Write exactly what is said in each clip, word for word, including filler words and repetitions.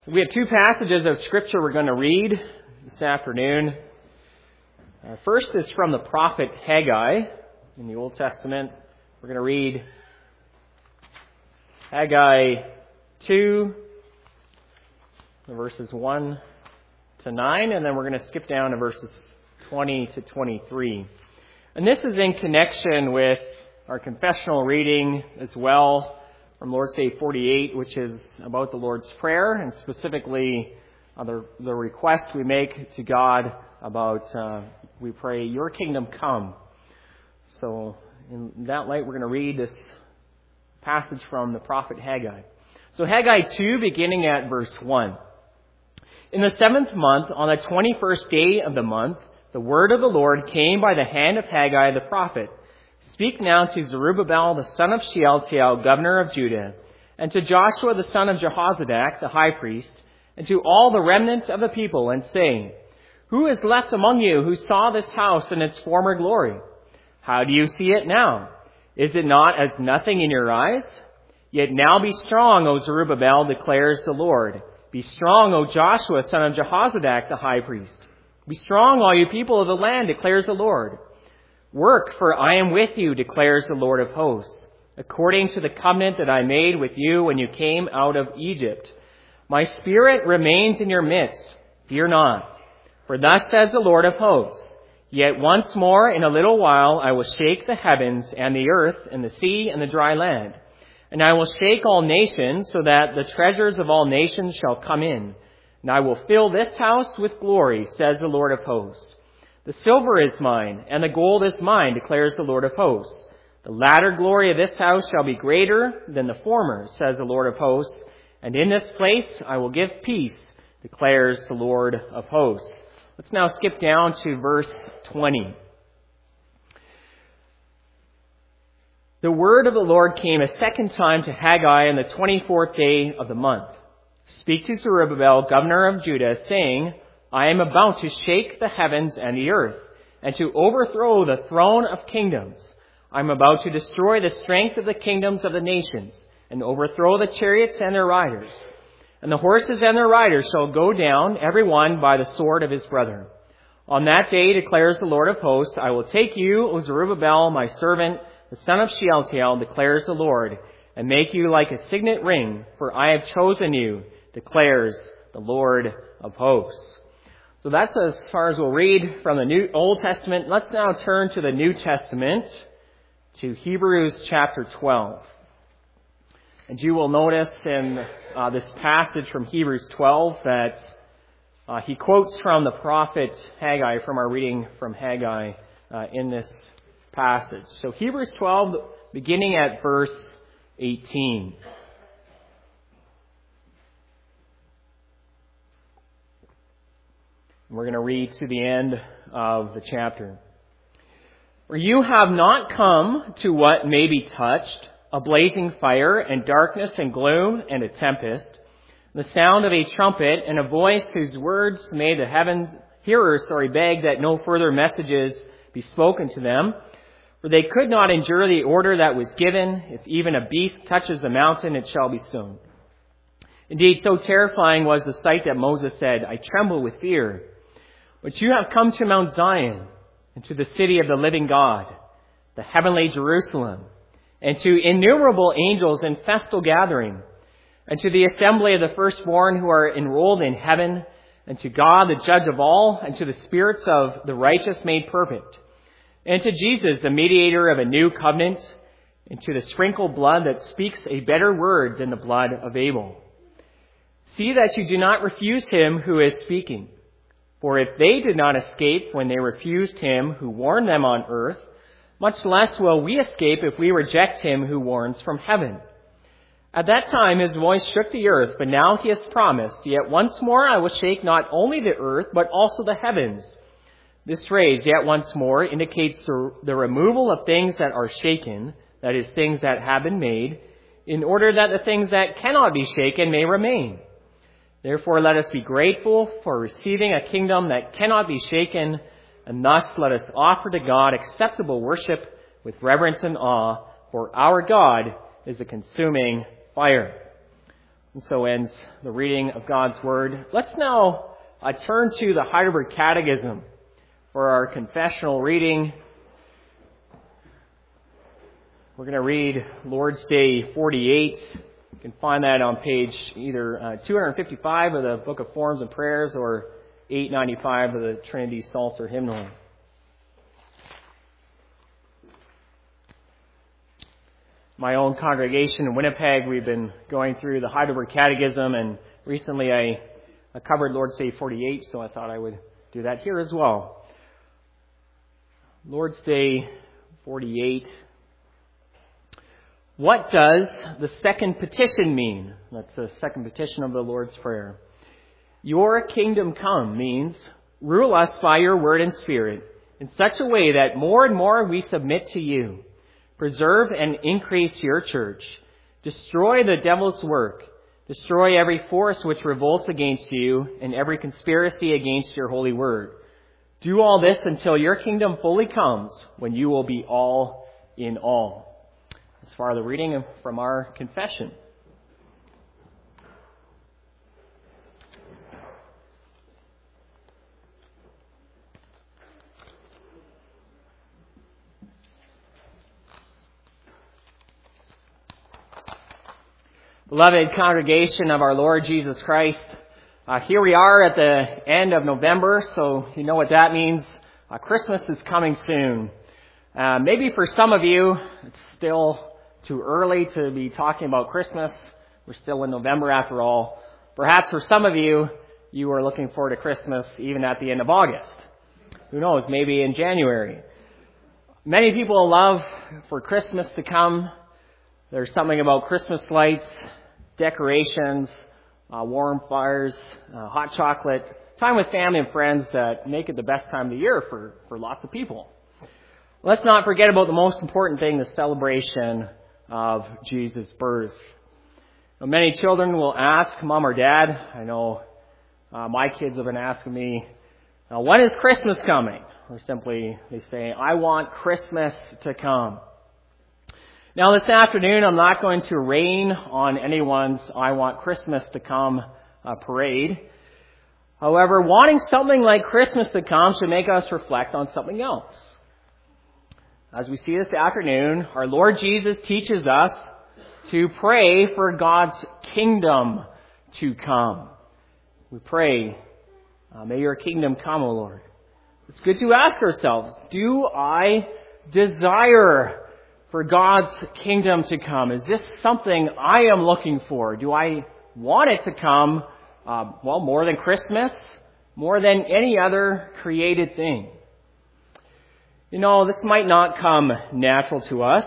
We have two passages of Scripture we're going to read this afternoon. Uh, first is from the prophet Haggai in the Old Testament. We're going to read Haggai two, verses one to nine, and then we're going to skip down to verses twenty to twenty-three. And this is in connection with our confessional reading as well, from Lord's Day forty-eight, which is about the Lord's Prayer, and specifically uh, the, the request we make to God about, uh, we pray, your kingdom come. So in that light, we're going to read this passage from the prophet Haggai. So Haggai two, beginning at verse one. In the seventh month, on the twenty-first day of the month, the word of the Lord came by the hand of Haggai the prophet. Speak now to Zerubbabel, the son of Shealtiel, governor of Judah, and to Joshua, the son of Jehozadak, the high priest, and to all the remnant of the people, and say, Who is left among you who saw this house in its former glory? How do you see it now? Is it not as nothing in your eyes? Yet now be strong, O Zerubbabel, declares the Lord. Be strong, O Joshua, son of Jehozadak, the high priest. Be strong, all you people of the land, declares the Lord. Work, for I am with you, declares the Lord of hosts, according to the covenant that I made with you when you came out of Egypt. My spirit remains in your midst. Fear not. For thus says the Lord of hosts, Yet once more in a little while I will shake the heavens and the earth and the sea and the dry land. And I will shake all nations so that the treasures of all nations shall come in. And I will fill this house with glory, says the Lord of hosts. The silver is mine, and the gold is mine, declares the Lord of hosts. The latter glory of this house shall be greater than the former, says the Lord of hosts. And in this place I will give peace, declares the Lord of hosts. Let's now skip down to verse twenty. The word of the Lord came a second time to Haggai on the twenty-fourth day of the month. Speak to Zerubbabel, governor of Judah, saying, I am about to shake the heavens and the earth, and to overthrow the throne of kingdoms. I am about to destroy the strength of the kingdoms of the nations, and overthrow the chariots and their riders. And the horses and their riders shall go down, every one by the sword of his brother. On that day, declares the Lord of hosts, I will take you, O Zerubbabel, my servant, the son of Shealtiel, declares the Lord, and make you like a signet ring, for I have chosen you, declares the Lord of hosts. So that's as far as we'll read from the New Old Testament. Let's now turn to the New Testament, to Hebrews chapter twelve. And you will notice in uh, this passage from Hebrews twelve that uh, he quotes from the prophet Haggai, from our reading from Haggai uh, in this passage. So Hebrews twelve, beginning at verse eighteen. We're going to read to the end of the chapter. For you have not come to what may be touched, a blazing fire and darkness and gloom and a tempest, the sound of a trumpet and a voice whose words made the heavens hearers, sorry, beg that no further messages be spoken to them. For they could not endure the order that was given. If even a beast touches the mountain, it shall be sown. Indeed, so terrifying was the sight that Moses said, I tremble with fear. But you have come to Mount Zion, and to the city of the living God, the heavenly Jerusalem, and to innumerable angels in festal gathering, and to the assembly of the firstborn who are enrolled in heaven, and to God, the judge of all, and to the spirits of the righteous made perfect, and to Jesus, the mediator of a new covenant, and to the sprinkled blood that speaks a better word than the blood of Abel. See that you do not refuse him who is speaking. For if they did not escape when they refused him who warned them on earth, much less will we escape if we reject him who warns from heaven. At that time his voice shook the earth, but now he has promised, Yet once more I will shake not only the earth, but also the heavens. This phrase, yet once more, indicates the removal of things that are shaken, that is, things that have been made, in order that the things that cannot be shaken may remain. Therefore, let us be grateful for receiving a kingdom that cannot be shaken, and thus let us offer to God acceptable worship with reverence and awe, for our God is a consuming fire. And so ends the reading of God's Word. Let's now uh, turn to the Heidelberg Catechism for our confessional reading. We're going to read Lord's Day forty-eight. You can find that on page either uh, two fifty-five of the Book of Forms and Prayers or eight ninety-five of the Trinity Psalter Hymnal. My own congregation in Winnipeg, we've been going through the Heidelberg Catechism, and recently I, I covered Lord's Day forty-eight, so I thought I would do that here as well. Lord's Day forty-eight. What does the second petition mean? That's the second petition of the Lord's Prayer. Your kingdom come means rule us by your word and spirit in such a way that more and more we submit to you. Preserve and increase your church. Destroy the devil's work. Destroy every force which revolts against you and every conspiracy against your holy word. Do all this until your kingdom fully comes, when you will be all in all. As far as the reading from our confession. Beloved congregation of our Lord Jesus Christ, uh, here we are at the end of November, so you know what that means. Uh, Christmas is coming soon. Uh, maybe for some of you, it's still too early to be talking about Christmas. We're still in November after all. Perhaps for some of you, you are looking forward to Christmas even at the end of August. Who knows, maybe in January. Many people love for Christmas to come. There's something about Christmas lights, decorations, uh, warm fires, uh, hot chocolate, time with family and friends that make it the best time of the year for, for lots of people. Let's not forget about the most important thing, the celebration of Jesus' birth. Now, many children will ask mom or dad, I know uh, my kids have been asking me, uh, when is Christmas coming? Or simply they say, I want Christmas to come. Now this afternoon I'm not going to rain on anyone's I want Christmas to come uh, parade. However, wanting something like Christmas to come should make us reflect on something else. As we see this afternoon, our Lord Jesus teaches us to pray for God's kingdom to come. We pray, uh, may your kingdom come, O Lord. It's good to ask ourselves, do I desire for God's kingdom to come? Is this something I am looking for? Do I want it to come, uh, well, more than Christmas, more than any other created thing? You know, this might not come natural to us.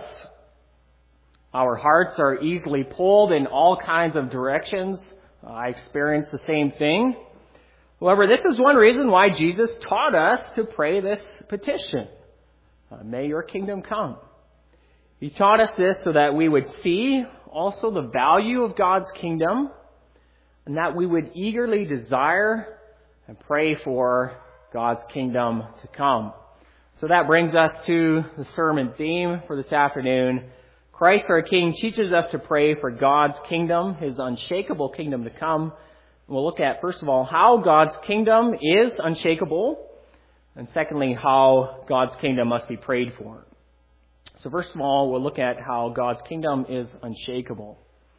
Our hearts are easily pulled in all kinds of directions. Uh, I experience the same thing. However, this is one reason why Jesus taught us to pray this petition. Uh, may your kingdom come. He taught us this so that we would see also the value of God's kingdom and that we would eagerly desire and pray for God's kingdom to come. So that brings us to the sermon theme for this afternoon. Christ our King teaches us to pray for God's kingdom, His unshakable kingdom to come. We'll look at, first of all, how God's kingdom is unshakable, and secondly, how God's kingdom must be prayed for. So first of all, we'll look at how God's kingdom is unshakable.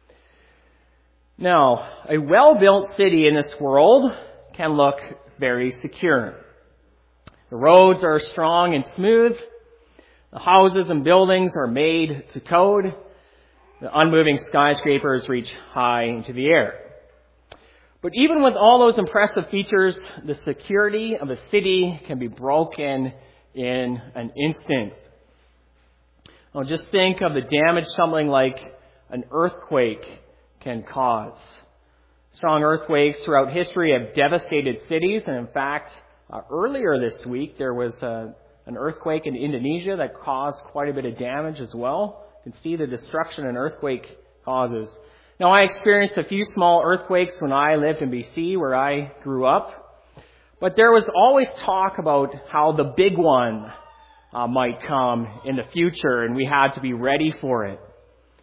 Now, a well-built city in this world can look very secure. The roads are strong and smooth. The houses and buildings are made to code. The unmoving skyscrapers reach high into the air. But even with all those impressive features, the security of a city can be broken in an instant. Now just think of the damage something like an earthquake can cause. Strong earthquakes throughout history have devastated cities, and in fact, Uh, earlier this week, there was uh, an earthquake in Indonesia that caused quite a bit of damage as well. You can see the destruction an earthquake causes. Now, I experienced a few small earthquakes when I lived in B C, where I grew up. But there was always talk about how the big one uh, might come in the future, and we had to be ready for it.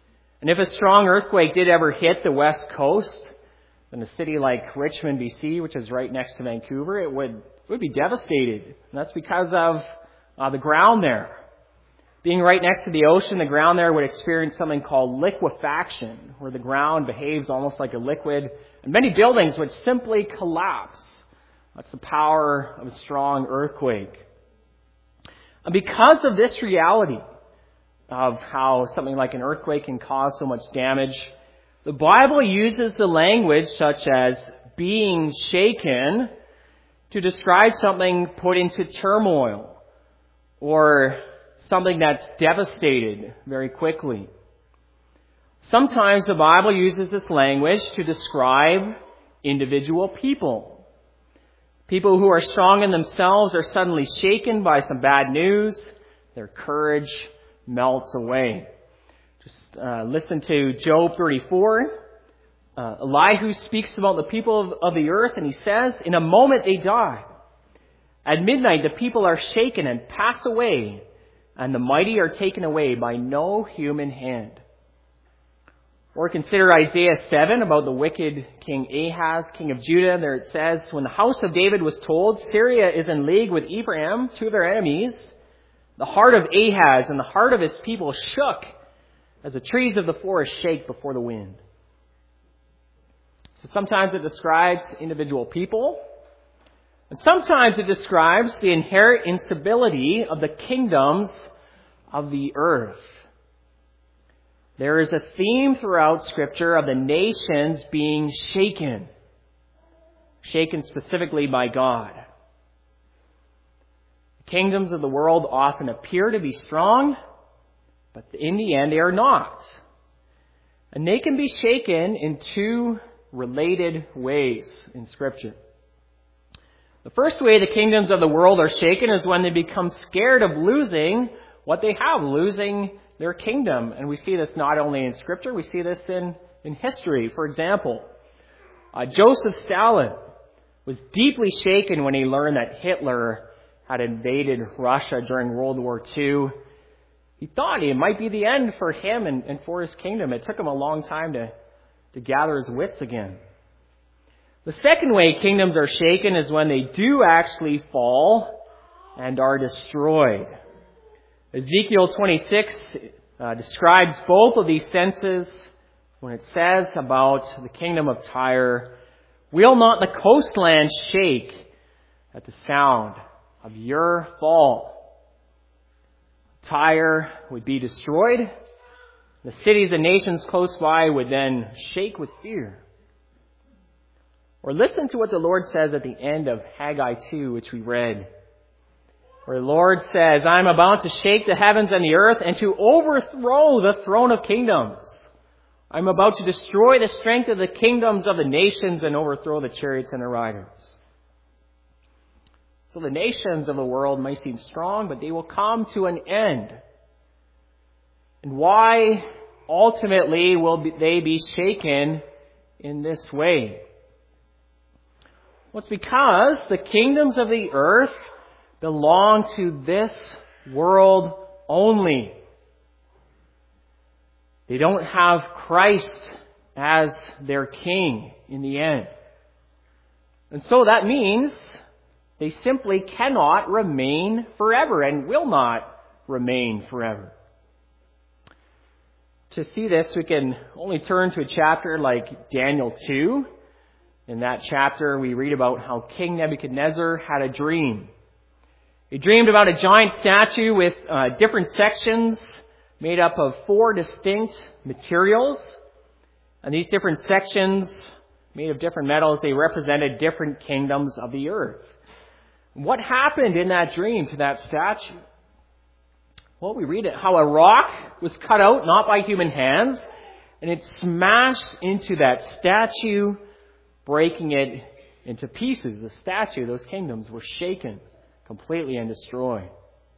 And if a strong earthquake did ever hit the west coast, then a city like Richmond, B C, which is right next to Vancouver, it would, it would be devastated. And that's because of uh, the ground there. Being right next to the ocean, the ground there would experience something called liquefaction, where the ground behaves almost like a liquid, and many buildings would simply collapse. That's the power of a strong earthquake. And because of this reality of how something like an earthquake can cause so much damage, the Bible uses the language such as being shaken to describe something put into turmoil or something that's devastated very quickly. Sometimes the Bible uses this language to describe individual people. People who are strong in themselves are suddenly shaken by some bad news. Their courage melts away. Just uh, listen to Job thirty-four. Uh, Elihu speaks about the people of, of the earth, and he says, "In a moment they die. At midnight the people are shaken and pass away, and the mighty are taken away by no human hand." Or consider Isaiah seven about the wicked King Ahaz, king of Judah. There it says, "When the house of David was told, Syria is in league with Ephraim, two of their enemies, the heart of Ahaz and the heart of his people shook as the trees of the forest shake before the wind." So sometimes it describes individual people, and sometimes it describes the inherent instability of the kingdoms of the earth. There is a theme throughout Scripture of the nations being shaken. Shaken specifically by God. The kingdoms of the world often appear to be strong, but in the end they are not. And they can be shaken in two related ways in Scripture. The first way the kingdoms of the world are shaken is when they become scared of losing what they have, losing their kingdom. And we see this not only in Scripture, we see this in, in history. For example, uh, Joseph Stalin was deeply shaken when he learned that Hitler had invaded Russia during World War Two. He thought it might be the end for him and, and for his kingdom. It took him a long time to, to gather his wits again. The second way kingdoms are shaken is when they do actually fall and are destroyed. Ezekiel twenty-six uh, describes both of these senses when it says about the kingdom of Tyre, "Will not the coastland shake at the sound of your fall?" Tyre would be destroyed. The cities and nations close by would then shake with fear. Or listen to what the Lord says at the end of Haggai two, which we read, where the Lord says, "I'm about to shake the heavens and the earth and to overthrow the throne of kingdoms. I'm about to destroy the strength of the kingdoms of the nations and overthrow the chariots and the riders." So the nations of the world may seem strong, but they will come to an end. And why ultimately will they be shaken in this way? Well, it's because the kingdoms of the earth belong to this world only. They don't have Christ as their king in the end. And so that means they simply cannot remain forever and will not remain forever. To see this, we can only turn to a chapter like Daniel two. In that chapter, we read about how King Nebuchadnezzar had a dream. He dreamed about a giant statue with uh, different sections made up of four distinct materials. And these different sections, made of different metals, they represented different kingdoms of the earth. What happened in that dream to that statue? Well, we read it how a rock was cut out, not by human hands, and it smashed into that statue, breaking it into pieces. The statue, those kingdoms, were shaken completely and destroyed.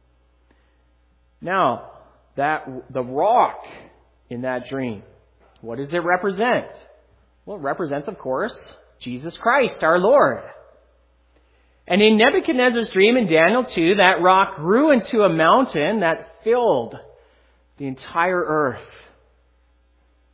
Now, that the rock in that dream, what does it represent? Well, it represents, of course, Jesus Christ, our Lord. And in Nebuchadnezzar's dream in Daniel two, that rock grew into a mountain that filled the entire earth.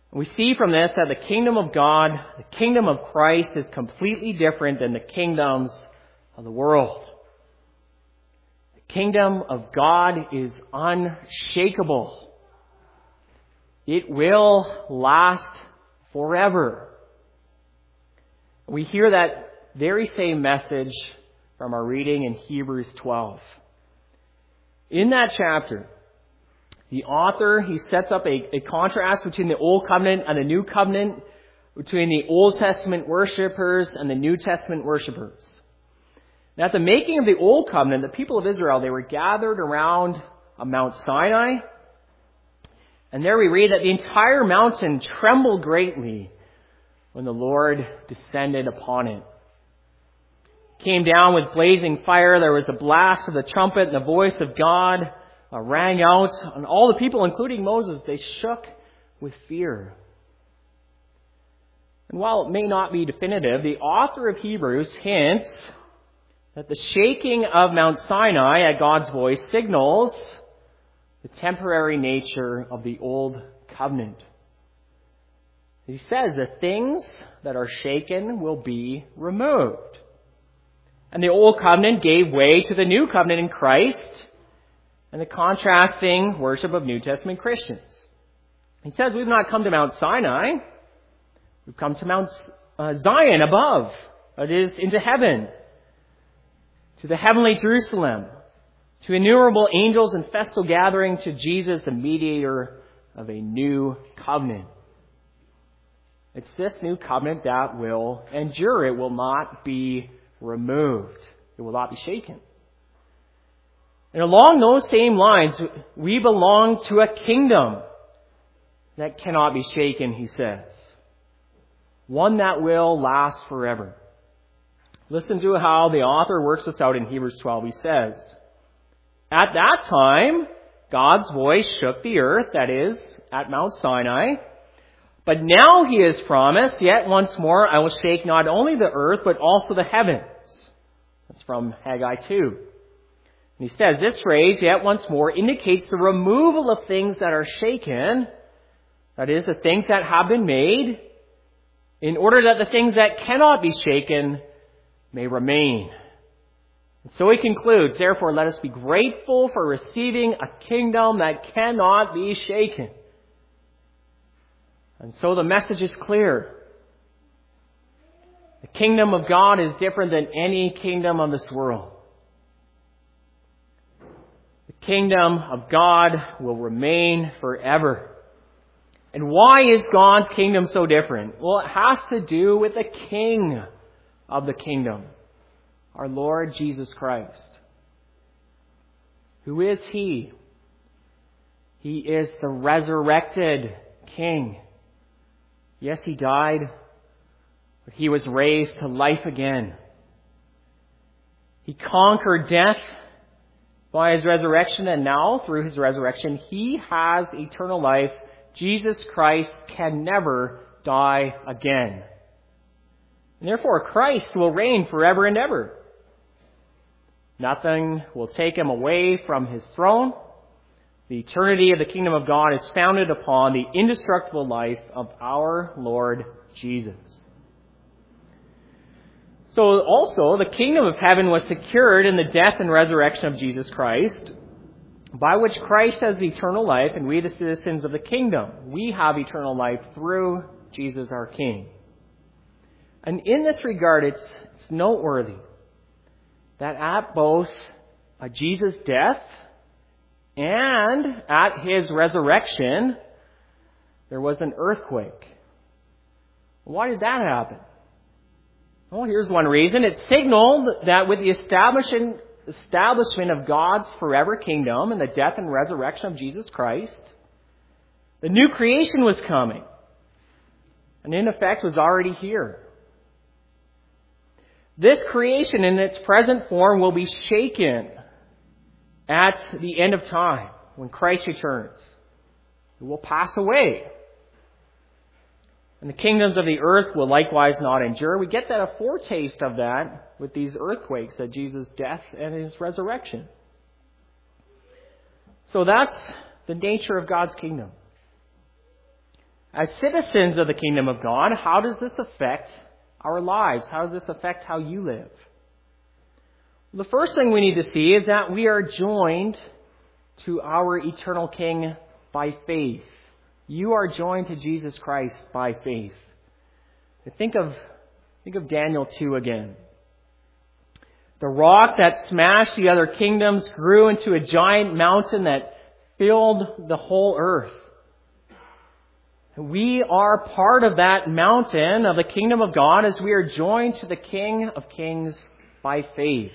We see from this that the kingdom of God, the kingdom of Christ, is completely different than the kingdoms of the world. The kingdom of God is unshakable. It will last forever. We hear that very same message from our reading in Hebrews twelve. In that chapter, the author, he sets up a, a contrast between the Old Covenant and the New Covenant, between the Old Testament worshipers and the New Testament worshipers. Now, at the making of the Old Covenant, the people of Israel, they were gathered around Mount Sinai, and there we read that the entire mountain trembled greatly when the Lord descended upon it. Came down with blazing fire, there was a blast of the trumpet, and the voice of God Uh, rang out, and all the people, including Moses, they shook with fear. And while it may not be definitive, the author of Hebrews hints that the shaking of Mount Sinai at God's voice signals the temporary nature of the Old Covenant. He says the things that are shaken will be removed. And the Old Covenant gave way to the New Covenant in Christ, and the contrasting worship of New Testament Christians. He says we've not come to Mount Sinai. We've come to Mount uh, Zion above. That is, into heaven. To the heavenly Jerusalem. To innumerable angels and festal gathering. To Jesus, the mediator of a new covenant. It's this new covenant that will endure. It will not be removed. It will not be shaken. And along those same lines, we belong to a kingdom that cannot be shaken, he says. One that will last forever. Listen to how the author works this out in Hebrews twelve. He says, at that time, God's voice shook the earth, that is, at Mount Sinai. But now he has promised, yet once more I will shake not only the earth, but also the heavens. That's from Haggai two. And he says this phrase, yet once more, indicates the removal of things that are shaken, that is, the things that have been made, in order that the things that cannot be shaken may remain. And so he concludes, therefore, let us be grateful for receiving a kingdom that cannot be shaken. And so the message is clear. The kingdom of God is different than any kingdom of this world. The kingdom of God will remain forever. And why is God's kingdom so different? Well, it has to do with the King of the kingdom, our Lord Jesus Christ. Who is He? He is the resurrected King. Yes, He died, but He was raised to life again. He conquered death by His resurrection, and now, through His resurrection, He has eternal life. Jesus Christ can never die again. And therefore, Christ will reign forever and ever. Nothing will take Him away from His throne. The eternity of the kingdom of God is founded upon the indestructible life of our Lord Jesus. So also, the kingdom of heaven was secured in the death and resurrection of Jesus Christ, by which Christ has eternal life, and we, the citizens of the kingdom, we have eternal life through Jesus our King. And in this regard, it's, it's noteworthy that at both uh, Jesus' death and at His resurrection, there was an earthquake. Why did that happen? Well, here's one reason. It signaled that with the establishment, establishment of God's forever kingdom and the death and resurrection of Jesus Christ, the new creation was coming. And in effect was already here. This creation in its present form will be shaken at the end of time when Christ returns. It will pass away. And the kingdoms of the earth will likewise not endure. We get that a foretaste of that with these earthquakes at Jesus' death and His resurrection. So that's the nature of God's kingdom. As citizens of the kingdom of God, how does this affect our lives? How does this affect how you live? The first thing we need to see is that we are joined to our eternal King by faith. You are joined to Jesus Christ by faith. Think of, think of Daniel two again. The rock that smashed the other kingdoms grew into a giant mountain that filled the whole earth. We are part of that mountain of the kingdom of God as we are joined to the King of Kings by faith.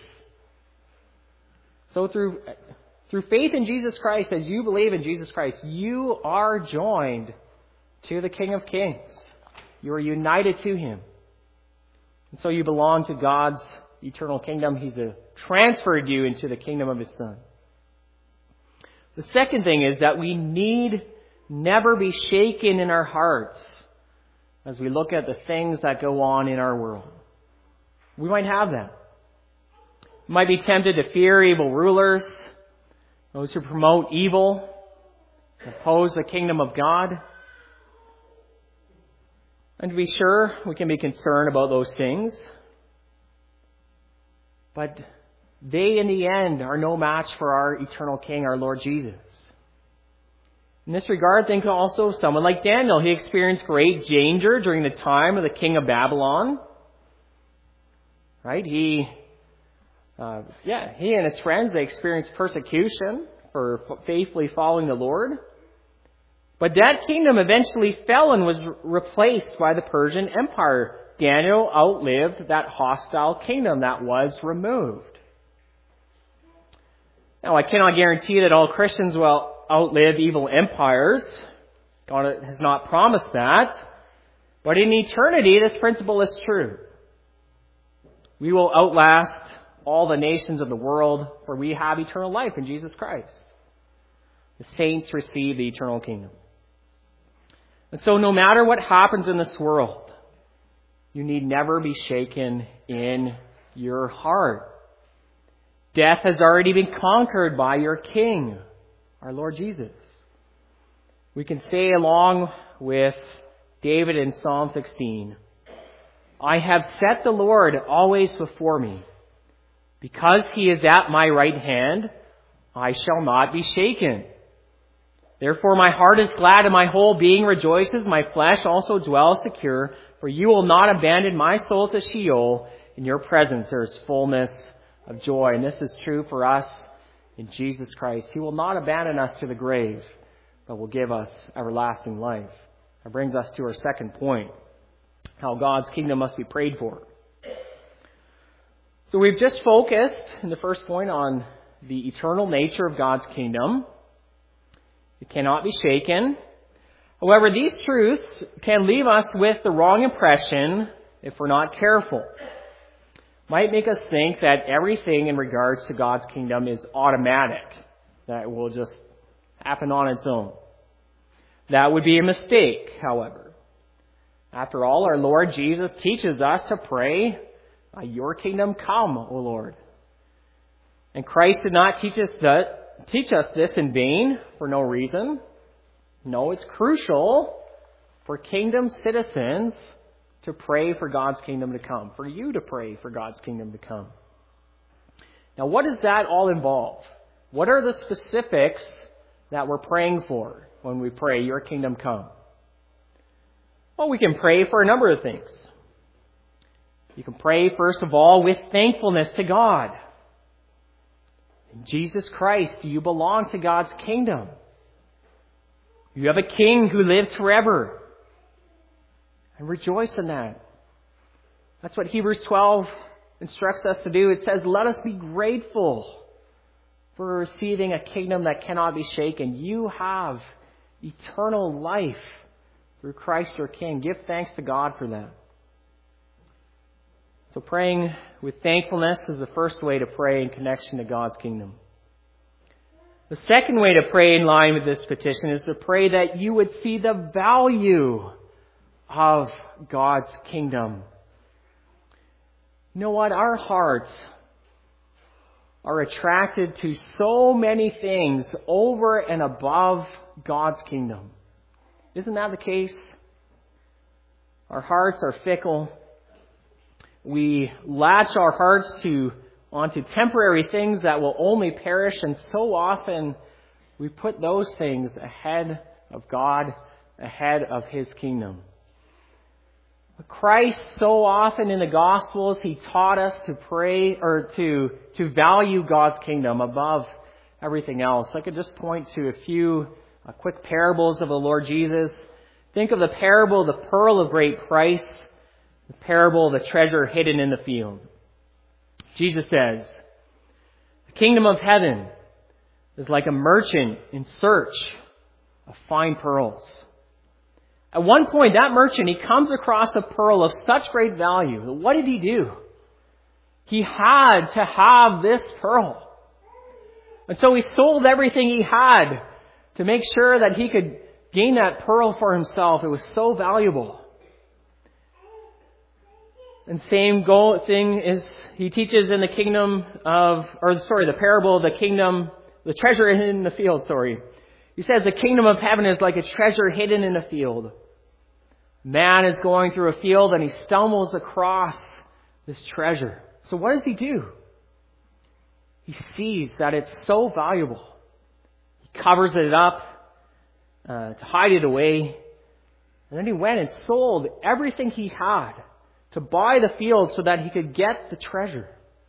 So through, through faith in Jesus Christ, as you believe in Jesus Christ, you are joined to the King of Kings. You are united to Him. And so you belong to God's eternal kingdom. He's uh, transferred you into the kingdom of His Son. The second thing is that we need never be shaken in our hearts as we look at the things that go on in our world. We might have that. We might be tempted to fear evil rulers, those who promote evil, oppose the kingdom of God. And to be sure, we can be concerned about those things. But they, in the end, are no match for our eternal King, our Lord Jesus. In this regard, think also of someone like Daniel. He experienced great danger during the time of the king of Babylon. Right? He, uh, yeah, he and his friends, they experienced persecution for faithfully following the Lord. But that kingdom eventually fell and was replaced by the Persian Empire. Daniel outlived that hostile kingdom that was removed. Now, I cannot guarantee that all Christians will outlive evil empires. God has not promised that. But in eternity, this principle is true. We will outlast all the nations of the world, for we have eternal life in Jesus Christ. The saints receive the eternal kingdom. And so no matter what happens in this world, you need never be shaken in your heart. Death has already been conquered by your King, our Lord Jesus. We can say along with David in Psalm sixteen, I have set the Lord always before me. Because He is at my right hand, I shall not be shaken. Therefore my heart is glad and my whole being rejoices. My flesh also dwells secure. For you will not abandon my soul to Sheol. In your presence there is fullness of joy. And this is true for us in Jesus Christ. He will not abandon us to the grave, but will give us everlasting life. That brings us to our second point, how God's kingdom must be prayed for. So we've just focused in the first point on the eternal nature of God's kingdom. It cannot be shaken. However, these truths can leave us with the wrong impression if we're not careful. Might make us think that everything in regards to God's kingdom is automatic, that it will just happen on its own. That would be a mistake, however. After all, our Lord Jesus teaches us to pray, your kingdom come, O Lord. And Christ did not teach us that Teach us this in vain for no reason. No, it's crucial for kingdom citizens to pray for God's kingdom to come, for you to pray for God's kingdom to come. Now, what does that all involve? What are the specifics that we're praying for when we pray, your kingdom come? Well, we can pray for a number of things. You can pray, first of all, with thankfulness to God. In Jesus Christ, you belong to God's kingdom. You have a King who lives forever. And rejoice in that. That's what Hebrews twelve instructs us to do. It says, let us be grateful for receiving a kingdom that cannot be shaken. You have eternal life through Christ your King. Give thanks to God for that. So praying with thankfulness is the first way to pray in connection to God's kingdom. The second way to pray in line with this petition is to pray that you would see the value of God's kingdom. You know what? Our hearts are attracted to so many things over and above God's kingdom. Isn't that the case? Our hearts are fickle. We latch our hearts to onto temporary things that will only perish, and so often we put those things ahead of God, ahead of His kingdom. But Christ, so often in the Gospels, He taught us to pray or to, to value God's kingdom above everything else. I could just point to a few uh, quick parables of the Lord Jesus. Think of the parable of the pearl of great price, the parable of the treasure hidden in the field. Jesus says, the kingdom of heaven is like a merchant in search of fine pearls. At one point, that merchant, he comes across a pearl of such great value. What did he do? He had to have this pearl. And so he sold everything he had to make sure that he could gain that pearl for himself. It was so valuable. And same goal thing is he teaches in the kingdom of, or sorry, the parable of the kingdom, the treasure hidden in the field, sorry. He says the kingdom of heaven is like a treasure hidden in a field. Man is going through a field and he stumbles across this treasure. So what does he do? He sees that it's so valuable. He covers it up uh, to hide it away. And then he went and sold everything he had to buy the field so that he could get the treasure.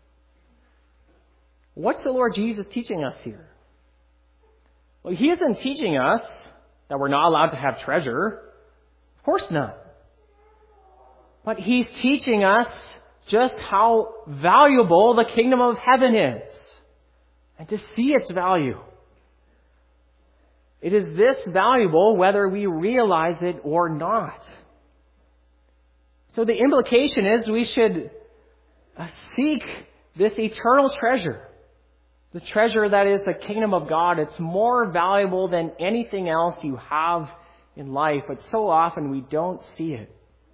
What's the Lord Jesus teaching us here? Well, He isn't teaching us that we're not allowed to have treasure. Of course not. But He's teaching us just how valuable the kingdom of heaven is. And to see its value. It is this valuable whether we realize it or not. So the implication is we should seek this eternal treasure. The treasure that is the kingdom of God. It's more valuable than anything else you have in life. But so often we don't see it.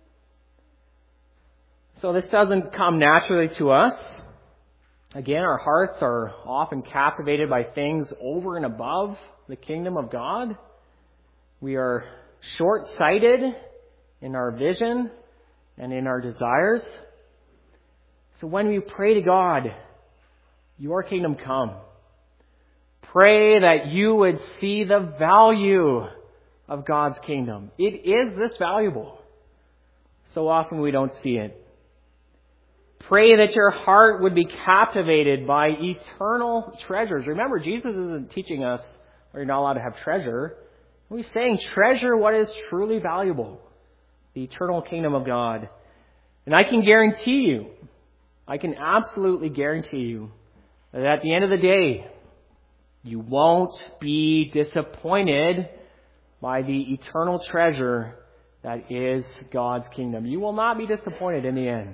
So this doesn't come naturally to us. Again, our hearts are often captivated by things over and above the kingdom of God. We are short-sighted in our vision and in our desires. So when we pray to God, your kingdom come, pray that you would see the value of God's kingdom. It is this valuable. So often we don't see it. Pray that your heart would be captivated by eternal treasures. Remember, Jesus isn't teaching us or you're not allowed to have treasure. He's saying treasure what is truly valuable. The eternal kingdom of God. And I can guarantee you, I can absolutely guarantee you that at the end of the day, you won't be disappointed by the eternal treasure that is God's kingdom. You will not be disappointed in the end.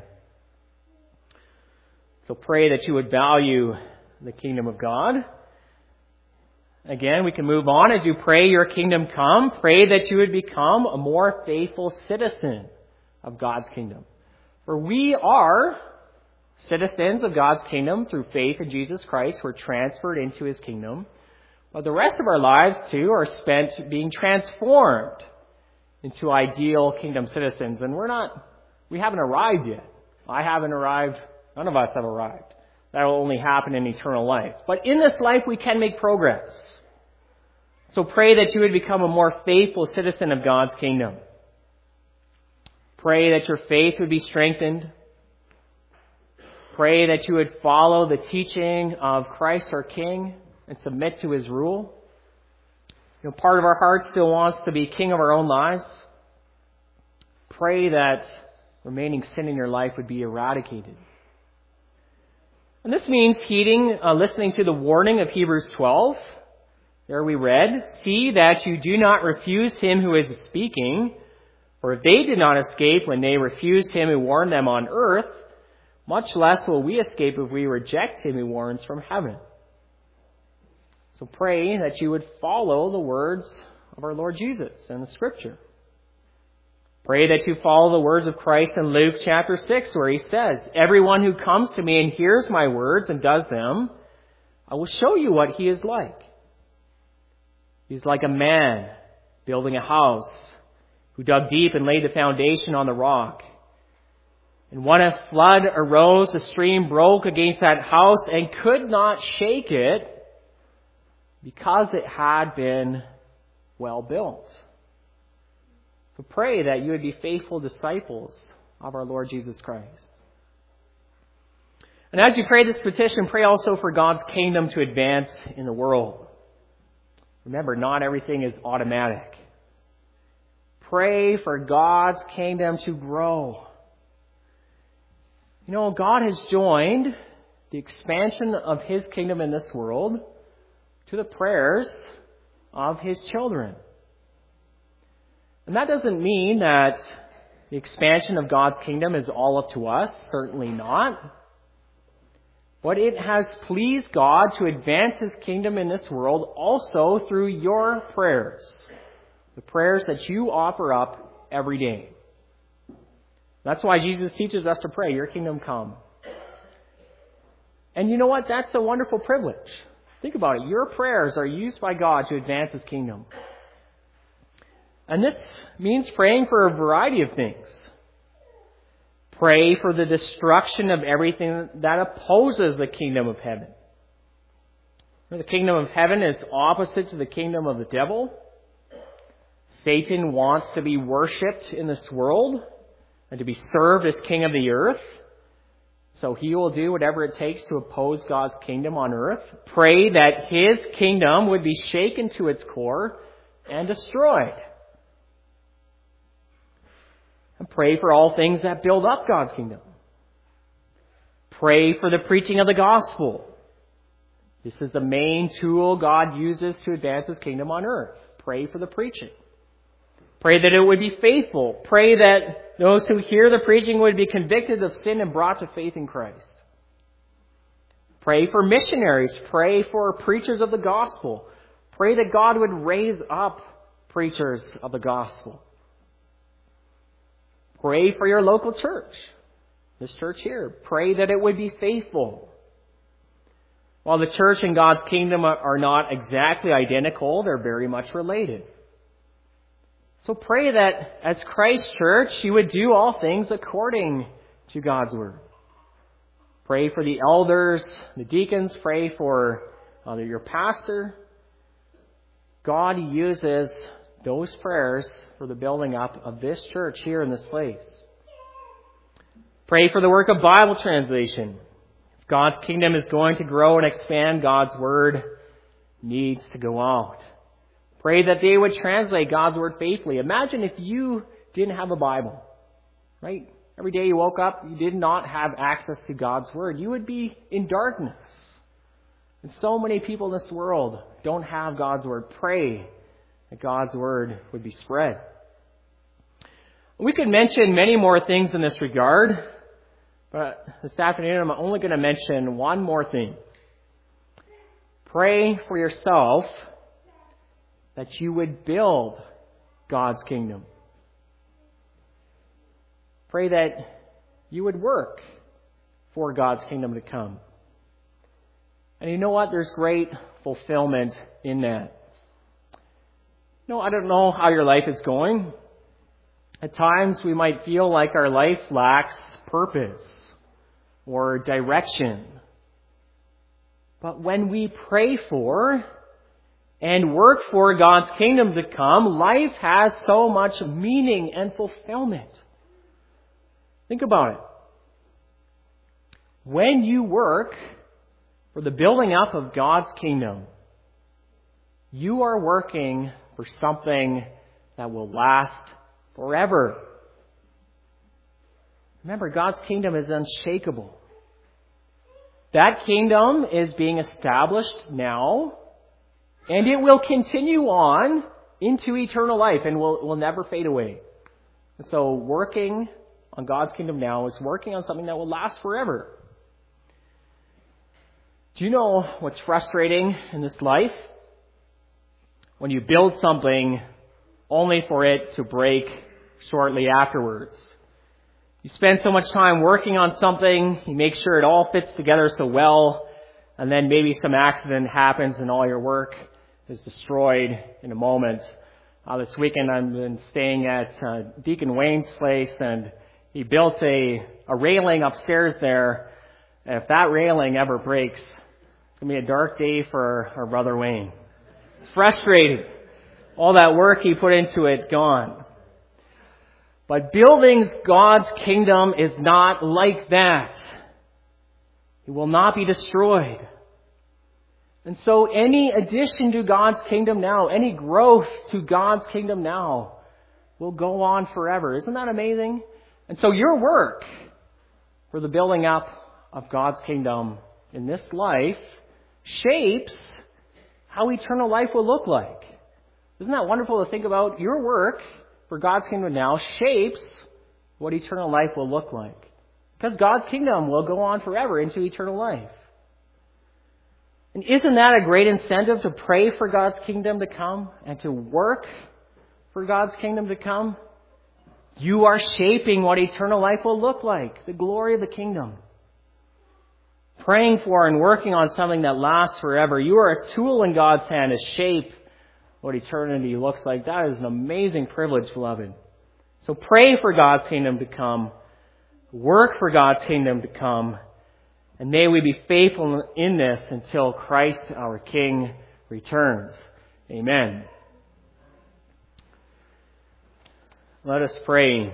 So pray that you would value the kingdom of God. Again, we can move on as you pray your kingdom come. Pray that you would become a more faithful citizen of God's kingdom. For we are citizens of God's kingdom through faith in Jesus Christ. We're transferred into His kingdom. But the rest of our lives, too, are spent being transformed into ideal kingdom citizens. And we're not, we haven't arrived yet. I haven't arrived. None of us have arrived. That will only happen in eternal life. But in this life, we can make progress. So pray that you would become a more faithful citizen of God's kingdom. Pray that your faith would be strengthened. Pray that you would follow the teaching of Christ our King and submit to His rule. You know, part of our heart still wants to be king of our own lives. Pray that remaining sin in your life would be eradicated. And this means heeding, uh, listening to the warning of Hebrews twelve. There we read, "See that you do not refuse him who is speaking, for if they did not escape when they refused him who warned them on earth, much less will we escape if we reject him who warns from heaven." So pray that you would follow the words of our Lord Jesus in the Scripture. Pray that you follow the words of Christ in Luke chapter six, where He says, "Everyone who comes to me and hears my words and does them, I will show you what he is like. He's like a man building a house who dug deep and laid the foundation on the rock. And when a flood arose, the stream broke against that house and could not shake it because it had been well built. So pray that you would be faithful disciples of our Lord Jesus Christ. And as you pray this petition, pray also for God's kingdom to advance in the world. Remember, not everything is automatic. Pray for God's kingdom to grow. You know, God has joined the expansion of His kingdom in this world to the prayers of His children. And that doesn't mean that the expansion of God's kingdom is all up to us. Certainly not. But it has pleased God to advance His kingdom in this world also through your prayers. The prayers that you offer up every day. That's why Jesus teaches us to pray, your kingdom come. And you know what? That's a wonderful privilege. Think about it. Your prayers are used by God to advance His kingdom. And this means praying for a variety of things. Pray for the destruction of everything that opposes the kingdom of heaven. The kingdom of heaven is opposite to the kingdom of the devil. Satan wants to be worshipped in this world and to be served as king of the earth. So he will do whatever it takes to oppose God's kingdom on earth. Pray that His kingdom would be shaken to its core and destroyed. And pray for all things that build up God's kingdom. Pray for the preaching of the gospel. This is the main tool God uses to advance His kingdom on earth. Pray for the preaching. Pray that it would be faithful. Pray that those who hear the preaching would be convicted of sin and brought to faith in Christ. Pray for missionaries. Pray for preachers of the gospel. Pray that God would raise up preachers of the gospel. Pray for your local church. This church here. Pray that it would be faithful. While the church and God's kingdom are not exactly identical, they're very much related. So pray that as Christ's church, you would do all things according to God's word. Pray for the elders, the deacons. Pray for uh, your pastor. God uses those prayers for the building up of this church here in this place. Pray for the work of Bible translation. If God's kingdom is going to grow and expand, God's word needs to go out. Pray that they would translate God's word faithfully. Imagine if you didn't have a Bible, right? Every day you woke up, you did not have access to God's word. You would be in darkness. And so many people in this world don't have God's word. Pray that God's word would be spread. We could mention many more things in this regard, but this afternoon I'm only going to mention one more thing. Pray for yourself that you would build God's kingdom. Pray that you would work for God's kingdom to come. And you know what? There's great fulfillment in that. No, I don't know how your life is going. At times we might feel like our life lacks purpose or direction. But when we pray for and work for God's kingdom to come, life has so much meaning and fulfillment. Think about it. When you work for the building up of God's kingdom, you are working for something that will last forever. Remember, God's kingdom is unshakable. That kingdom is being established now, and it will continue on into eternal life and will, will never fade away. And so working on God's kingdom now is working on something that will last forever. Do you know what's frustrating in this life? When you build something only for it to break shortly afterwards. You spend so much time working on something, you make sure it all fits together so well, and then maybe some accident happens and all your work is destroyed in a moment Uh, this weekend I've been staying at uh, Deacon Wayne's place, and he built a, a railing upstairs there. And if that railing ever breaks, it's going to be a dark day for our brother Wayne. It's frustrating. All that work he put into it, gone. But building God's kingdom is not like that. It will not be destroyed. And so any addition to God's kingdom now, any growth to God's kingdom now, will go on forever. Isn't that amazing? And so your work for the building up of God's kingdom in this life shapes how eternal life will look like. Isn't that wonderful to think about? Your work for God's kingdom now shapes what eternal life will look like. Because God's kingdom will go on forever into eternal life. And isn't that a great incentive to pray for God's kingdom to come and to work for God's kingdom to come? You are shaping what eternal life will look like, the glory of the kingdom. Praying for and working on something that lasts forever. You are a tool in God's hand to shape what eternity looks like. That is an amazing privilege, beloved. So pray for God's kingdom to come. Work for God's kingdom to come. And may we be faithful in this until Christ, our King, returns. Amen. Let us pray.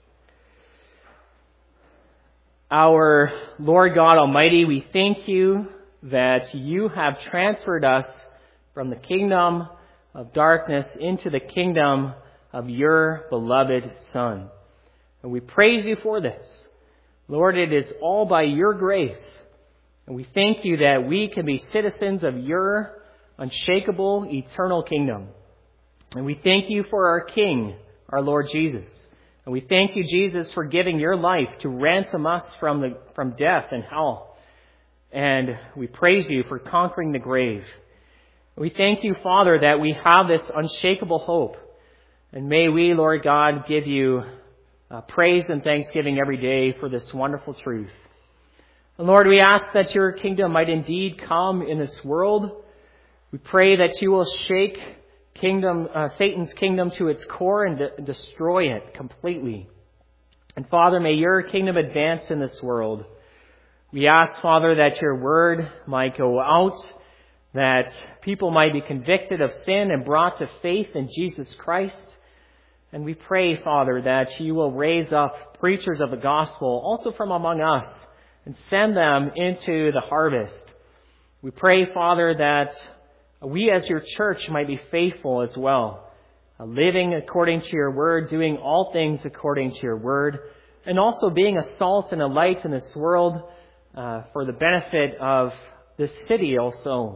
Our Lord God Almighty, we thank you that you have transferred us from the kingdom of darkness into the kingdom of your beloved Son. And we praise you for this. Lord, it is all by your grace. And we thank you that we can be citizens of your unshakable, eternal kingdom. And we thank you for our King, our Lord Jesus. And we thank you, Jesus, for giving your life to ransom us from the from death and hell. And we praise you for conquering the grave. We thank you, Father, that we have this unshakable hope. And may we, Lord God, give you uh, praise and thanksgiving every day for this wonderful truth. And Lord, we ask that your kingdom might indeed come in this world. We pray that you will shake kingdom, uh, Satan's kingdom to its core and de- destroy it completely. And Father, may your kingdom advance in this world. We ask, Father, that your word might go out, that people might be convicted of sin and brought to faith in Jesus Christ. And we pray, Father, that you will raise up preachers of the gospel also from among us and send them into the harvest. We pray, Father, that we as your church might be faithful as well, living according to your word, doing all things according to your word, and also being a salt and a light in this world uh, for the benefit of this city also.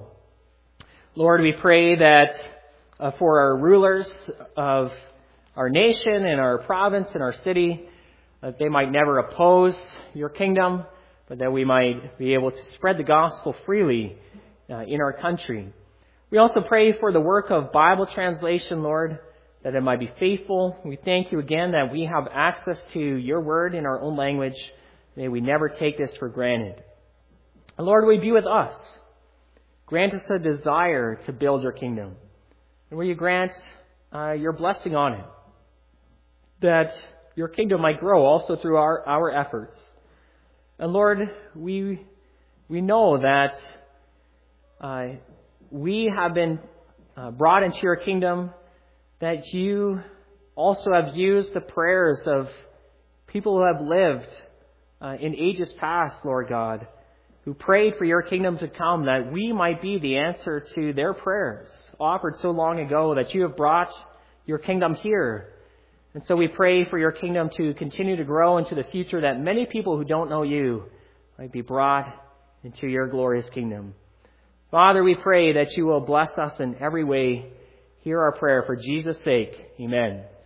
Lord, we pray that uh, for our rulers of our nation and our province and our city, that they might never oppose your kingdom, but that we might be able to spread the gospel freely uh, in our country. We also pray for the work of Bible translation, Lord, that it might be faithful. We thank you again that we have access to your word in our own language. May we never take this for granted. And Lord, will you be with us? Grant us a desire to build your kingdom. And will you grant uh, your blessing on it, that your kingdom might grow also through our, our efforts. And Lord, we we know that uh, we have been uh, brought into your kingdom, that you also have used the prayers of people who have lived uh, in ages past, Lord God, who prayed for your kingdom to come, that we might be the answer to their prayers offered so long ago, that you have brought your kingdom here. And so we pray for your kingdom to continue to grow into the future, that many people who don't know you might be brought into your glorious kingdom. Father, we pray that you will bless us in every way. Hear our prayer for Jesus' sake. Amen.